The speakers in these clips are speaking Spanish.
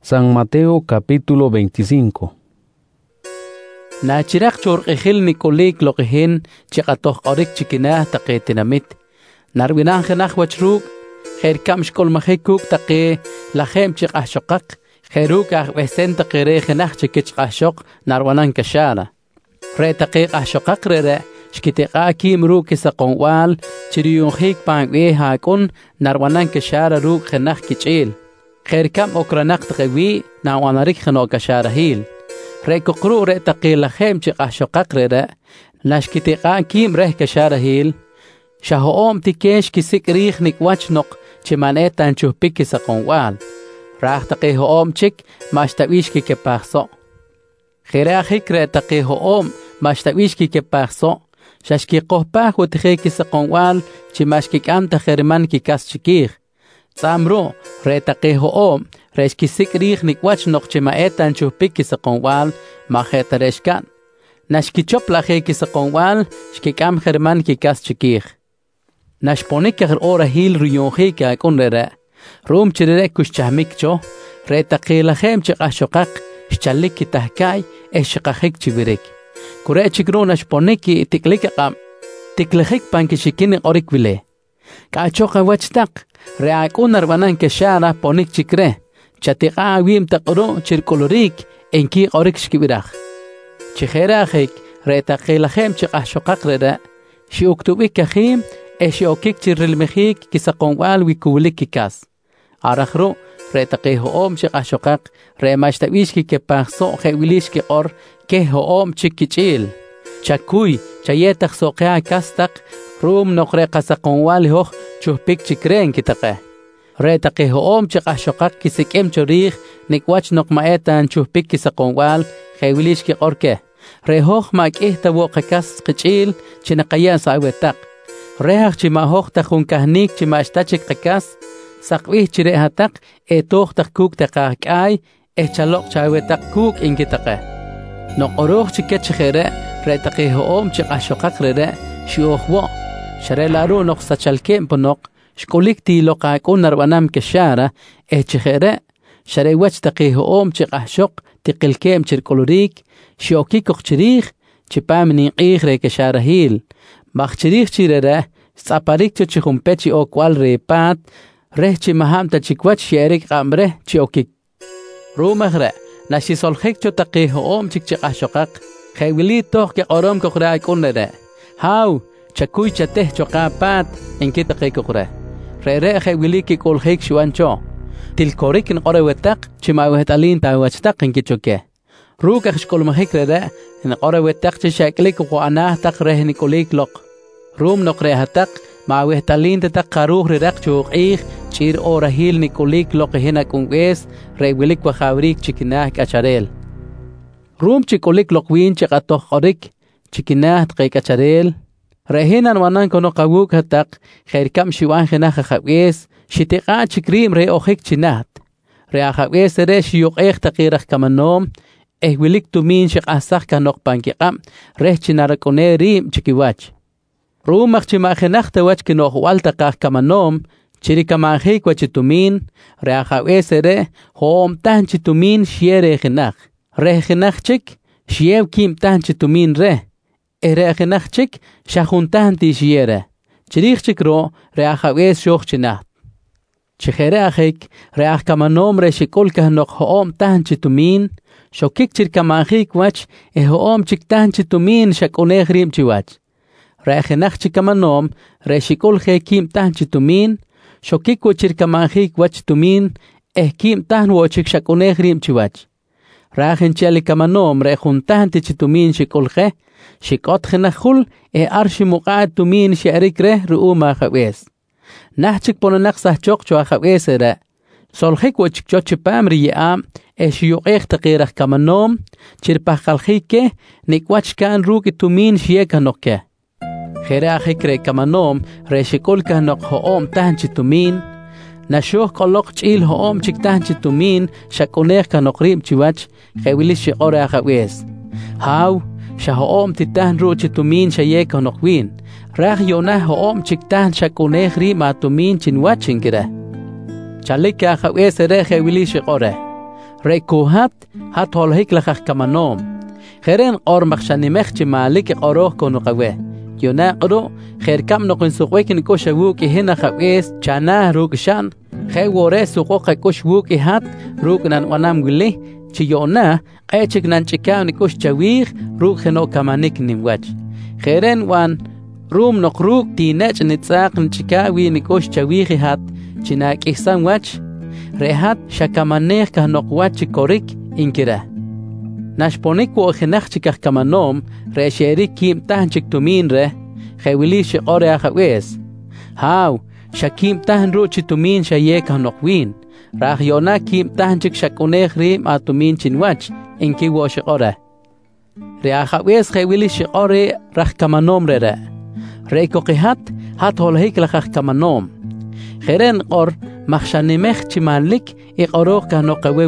San Mateo capítulo 25. Nachirak chorqihil Nicolik loqihin chiqatoq orik chikinah taqetinamit. Narwinan khenach wachruk, kher kamshkol mahikuk taqe lahem chiqashokak, kheruk ahbesen taqere khenach chikichqashok narwanan kashara. Re taqe qashokak rere, shkitiqa kim ruk isaqonwal, chiriyunhik pangwe hakun narwanan kashara ruk khenach kichil. Kher kam okranak taqewi nawanarik khenok kashara hil. Rekukru re taqila khem chiqashokak rere, nashkitiqa kim reh kashara hil. Shahoom tikesh kisik rih nikwach nok chimanetan chuhpik kisaqonwal. Rah taqi hoom chik mashtawish ki kepahso. Khirahik re taqi hoom mashtawish ki kepahso. Shashki qohpah wuthe kisaqonwal chimashkik anta kherman ki kas chikih. Tsamro re taqi hoom resh kisik rih nikwach nok chimaetan chuhpik kisaqonwal mahetareshkan. Nashkichop lahe kisaqonwal shkikam kherman ki kas chikih. Nashponik kar ora hil riyonhi ka konrera. Rum chirere kushchahmik cho. Re taqila khem chiqashokak. Shchalik ki tahkay. Shqahik chivirik. Kure chikro nashponik ki tiklik qam. Tiklik pankishikin orik vile. Kachoka wachtak. Re akunar banan keshara ponik chikre. Chatiqa wim taqro chirkolorik. Enki orik shkivirach. Chicherachik. Re taqila khem chiqashokak rera. Shi uktubik kahim. Eshiokik chirrilmehik kisaqonwal wikulik kikas. Arakhro re taqi hoom chiqashokak re mashtawish ki kepahso khewilish ki or ke hoom chikichil. Chakuy chayetaq soqea kastak rum noqre qasaqonwal hoh chuhpik chikren kitaqe. Re taqi hoom chiqashokak kisikem chorih nikwach noqmaetan chuhpik kisaqonwal khewilish ki orke. Re hoh makih tawo qakas qichil chinaqaya sawetak. Rehach chima hoch takhun kahnik chima ashtachik qakas saqwih chire hatak toh takkuk taqaqay chalok chawetak kuk inkitaqa no oroh chiket chire re taqi hoom chiqashokak rere shiohwo share laru noq sachalkem ponok shkolik ti loqaqun narbanam keshara chire share wach taqi hoom chiqashok tiqilkem chirkolorik shiokik chirih chipamni qih re keshara hil Machchirich chirere, zaparik chichumpechi o kwal repat, rech maham ta chikwach sherik ambre chiokik. Rumagre, nashisolhek chotaqi hoom chikchikashokak, khewili toh ke orom kokra kunere. How, chakuy chateh chokapat, enkitaqi kokre. Rere khewili ki kolhek shuancho. Tilkorik in orewetak, chimawet alin tawachtak enkichoke. Rukach shkolmahik rere, in orewetak chishaklik ko anah tak reh nikolik lok. Rum nokrehatak maweh talin tatak karuh rirak chuqih chir orahil nikolik lokihina kungwes rewilik wakhabrik chikinah kacharel. Rum chikolik lokwin chikatoh orik chikinah kacharel. Rehinan wanan kono kawuk hatak khairkam shiwan khinah khabwes shitiqa chikrim re ohik chinat. Re akhabwes re shiyuqih taqirak kamanom wilik tumin shikasah kanok pankiqam reh chinarakone rim chikiwach. Rumach chimachenach tewach kinoh waltaqah kamanom chirikamahik wachitumin reachawesere hoom tan chitumin shiere chinach rechinach chik shiew kim tan chitumin re rechinach chik shahuntan ti shiere chirich chikro reachawes shoch chinach chicherachik reach kamanom reshikol kahnok hoom tan chitumin shokik chirkamahik wach hoom chik tan chitumin shakoneh rim chiwach Rechenach chikamanom, reshikol kim tan chitumin, shokik chirkamahik wach tumin, kim tan wochik shakoneh rim chiwach. Rachen chalikamanom, rejuntan tichitumin shikolhe, shikot chenachul, arshimuqat tumin sherik reh ruuma khawes. Nachik ponanak sahchok chua khawes era. Solhik wachik chochipam riyam, shiyuqeh taqirach kamanom, chirpachalhike, nikwach kan ruki tumin shiekanoke. Khirachik re kamanom reshikol kahnok hoom tan chitumin nashoh kolok chil hoom chik tan chitumin shakoneh kanok rim chiwach khewili shiqora khawes haw shahoom titan ru chitumin shaye kanok win rah yona hoom chik tan shakoneh rim atumin chinwach ingire chalika khawes re khewili shiqora Rekuhat hat holhik lakach kamanom. Kheren or makhshanimekh chimalik oroh konuqawe. Yona qro kher kam no qinsuqwekin koshawu ki hina khawes chana rugshan. Khay wore suqoq koshwu ki hat rugnan wanam gili chiyona qaychik nan chikaw ni kosh chawih rug kheno kamanik nimwach. Kheren wan rum noqruk tinach nitsaq nchikawi ni kosh chawih hat chinak ihsan wach. Rehat shakamaneh kahnoqwach korik inkira. Nashponik wo khinach chikah kamanom re sherik kim tahan chiktumin re khawili shiqore akhawes. Haw shakim tahan ru chitumin shaye kahnoqwin. Rah yona kim tahan chik shakuneh rim atumin chinwach inki wo shiqore. Re akhawes khawili shiqore rah kamanom re. Re koqihat hat holhik lakh kamanom. Kheren or makhshanimekh chimalik iqoroq kahnoqawe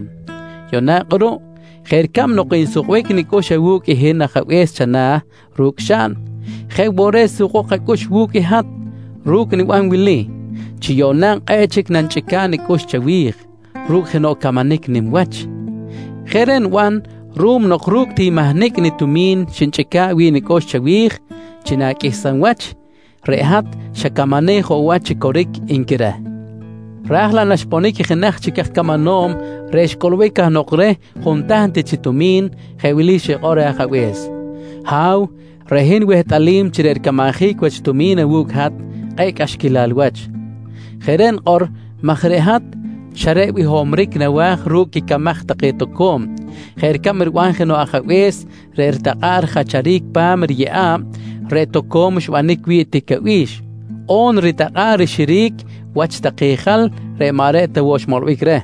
Yona qoro Kher kam no qin suqwek ni koshawu ki hina khawes chana rukshan. Khay bore suqo qakush wu ki hat ruk ni wan wili. Chiyona qaychik nan chika ni kosh chawih. Ruk hino kamanik nimwach. Kheren wan rum no kruk ti mahnik ni tumin shinchika wi ni kosh chawih. China kisan wach. Rehat shakamane ho wach korik inkira. Rahla nashponik khinach chikah kamanom resh kolweka noqre juntahan tichitumin khawili shiqore akhawes. Haw rehin wehtalim chirer kamahik wachtumin wukhat qayk ashkilal wach. Kheren or makhrehat sharewi homrik nawakh ruki kamah taqitukom. Kher kamir wankhno akhawes rer taqar khacharik pamr yaam retokom shwanikwi tikawish. On ritaqar shirik wach taqikhal re mare tawosh molwikre.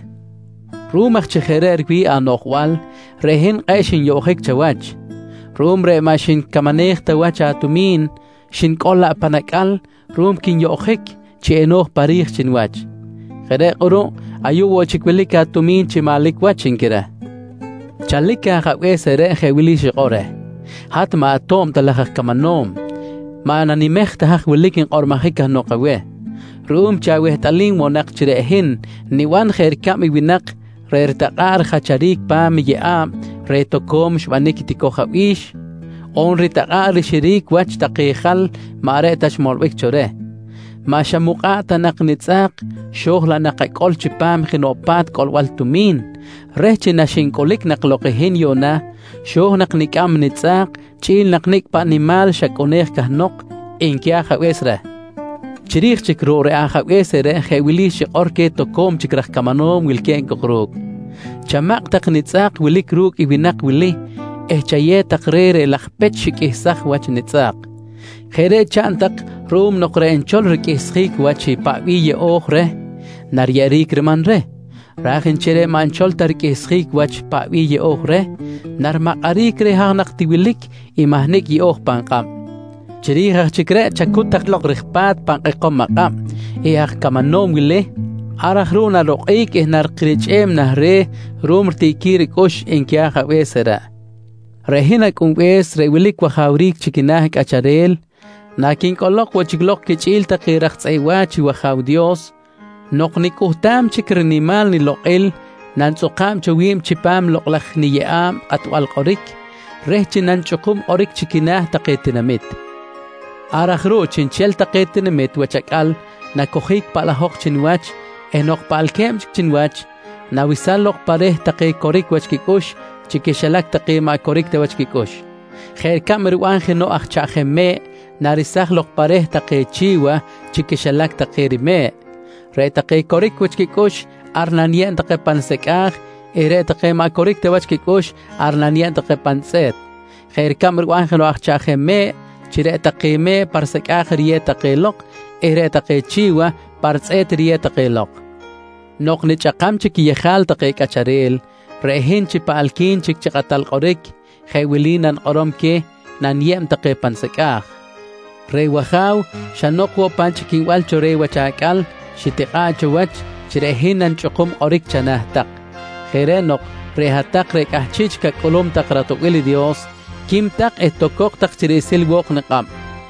Rumach chkherer wi anoqwal rehin qayshin yokhik chawach. Rum re mashin kamaneh tawach atumin shin qolla panakal rum kin yokhik chenoh parikh chinwach. Khere qoro ayu wochikwilika atumin chimalik wachinkira. Chalika khawesere khawili shiqore. Hat ma atom talakh kamanom. Ma nanimekh tahak wilikin qormahika noqawe. Rum chaweh taling monak chirehin niwan kher kami winak rer taqar khacharik pam yaam retokom shwanik tikohawish on ritaqar shirik wach taqikhal mare tashmolwik chore ma shamuqa tanaqnitsaq shoghla naqol chipam khinopat kolwal tumin rech nashin kolik naqloqihin yona shogh naqnikam nitsaq chil naqnik pa animal shakoneh kahnoq inkia khawesra Chirich chikro re akhawesere khawili shiqorke tokom chikrah kamanom wilken kokruk. Chamaq taqnitsaq wilik ruk ibinak wili chaye taqrere lakhpet shikisakh wach nitsaq. Khere chantak rum noqre enchol rikiskhik wachi pawi ye okhre naryarik remanre. Rakhin chere manchol tarikiskhik wach pawi ye okhre narmaqarik re hanaqti wilik imahnik ye okh panqam. Chiriha chikre chakut taklok rikhpat panqiqom maqam iaq kamanom wile arahruna roqik nar qirichem nahre rumrti kirikosh inkia khawesera rehina kunwes rewilik wa khawrik chikinah kacharel nakin kolok wa chiklok kichil taqiraq tsaiwachi wa khawdios noqnikuhtam chikrinimal ni loqil nansuqam chawim chipam loqlakh niyam atwal qorik rehchinan chukum orik chikinah taqitinamit Arakhro chinchel taqetin met wachakal na kohik palahok chinwach enok palkem chinwach na wisalok pareh taqe korik wachkikush chikishalak taqe ma korik tawachkikush khair kamer wange no achacheme narisakh lok pareh taqe chiwa chikishalak taqe rime re taqe korik wachkikush arnanien taqe pansekah ere taqe ma korik tawachkikush arnanien taqe panset khair kamer wange no achacheme chire taqime parsek akhriye taqilok ere taqichiwa parset riye taqilok noqni chaqam chiki ykhal taqi kacharel rehin chipa alkin chik chaqatal qorik khawilinan qoromke nan yem taqi pansekah re wahaw shanokwo panchikin wal chore wachakal shitiqa chwach chirehinan chuqum qorik chanah taq kherenok rehataq rekahchich ka kolom taqratu wili dios Kim tak etokok tak chirisil wok naqam.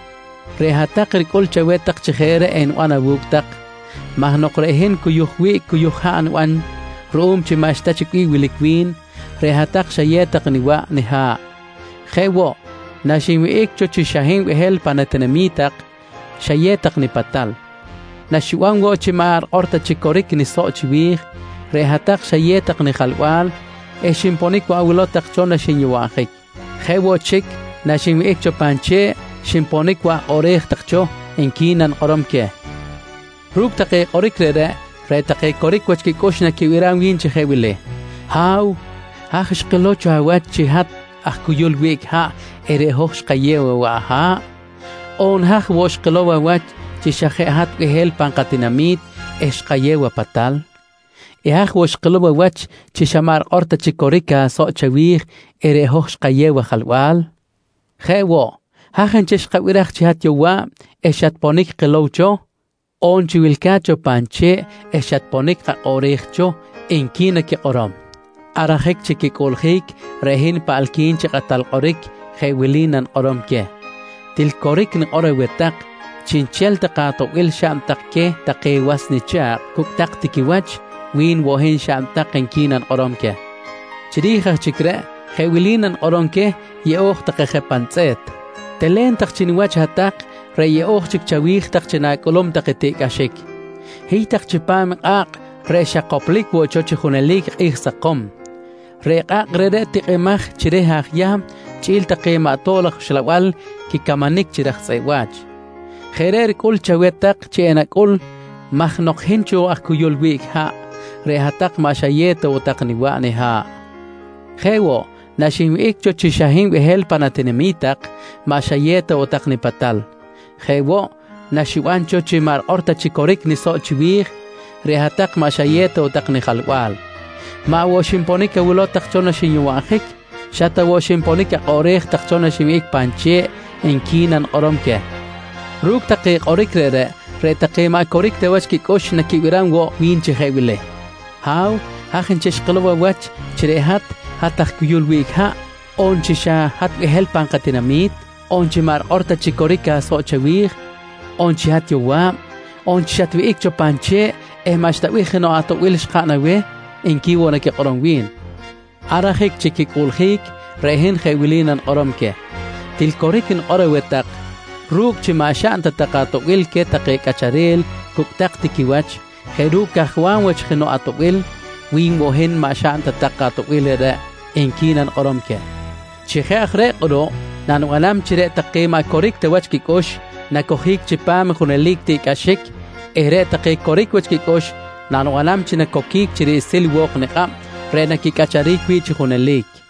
Rehatak rikol chawe tak chikhere en wana wuk tak. Mahnok rehin kuyuhwi kuyuhan wan. Ruum chimashta chikwi wilikwin, rehatak shayetak niwa niha. Hewo, nashimiik chochishahin wehel panatenemitak, shayetak ni patal. Nashiwango chimar orta chikorik ni so chiwih, rehatak shayetak ni khalwal, shimponik wa awilotak chona shinyuahik. Hewo chik, nashimiik chopanche, shimponik wa orech takcho, enkinan oromke. Ruk take orik rere, retake korik wachki koshna kiwiram winche hewile. How? Hashkelocho awat chihat, akuyul wik ha, ere hosh kayewa wa ha. On hach wash kelowa wat, chishahe hat wehel pankatinamit, kayewa patal. Ehach wash kelowa wat, chishamar orta chikorika so chawir, ere hosh kayewa halwal. Hewo, hachen chishkawirach chihat yowa, eshat ponik kelocho. On chiwilkacho panche, eshat ponik ka orechcho, enkina ki orom. Arahek chikikolhik, rehin paalkin chikatal orik, hewilinan oromke. Til korik ni orewetak, chinchel takato il shamtak ke takewas ni chak, kuktak tikiwach, win wohin shamtak enkinan oromke. Chirija chikre, hewilinan oromke, yeoch takejepantzet. Telen tak chiniwach hatak, re yeoch chikchawich tak chinakolom taketik ashik. Hitak chipam ak, re shakoplik wo chochihunelik ihsakom. Re ak rede tikimach chirehach yam, chil takima atolak shlawal, kikamanik chirach saywach. Herer kul chawetak chena kul, machnok hincho akuyul wik ha, re hatak mashayeta utakniwani ha. Hewo, nashim ikcho chishahim wehel panatenemitak, mashayeta utaknipatal. Hewo, nashiwancho chimar orta chikorik ni so chiwih, rehatak mashayeta utakni khalwal. Ma washimponika wilotak chona shinyuahik, shata washimponika orech tak chona shimik panche, enkinan oromke. Ruk take orik re take ma korik te wach ki kosh na kiwiran wo winche hewile. How, hachen cheshkalowa wach, chirehat, hatak kuyul wik ha, on chisha hat wehel pankatinamit, on chimar orta chikorika so chawih, on chihat yowa, on chishat wik cho panche, mashta wikino ato wilish khana we, enkiwo na ki orongwin. Arahik chikikulhik, rehin hewilinan oromke. Til korikin orewetak, Ruk chimasha anta takatowil ke take kacharel, kuktak tikiwach, heruk kahwan wach hino atowil, wing wohin masha anta takatowil re, enkinan oromke. Chihach re oro, nanualam chire take ma korik te wach kikosh, na kohik chipam hunelik te kashik, ere take korik wach kikosh, nanualam china kokik chire sil wok nekam, re na kikacharik wich hunelik.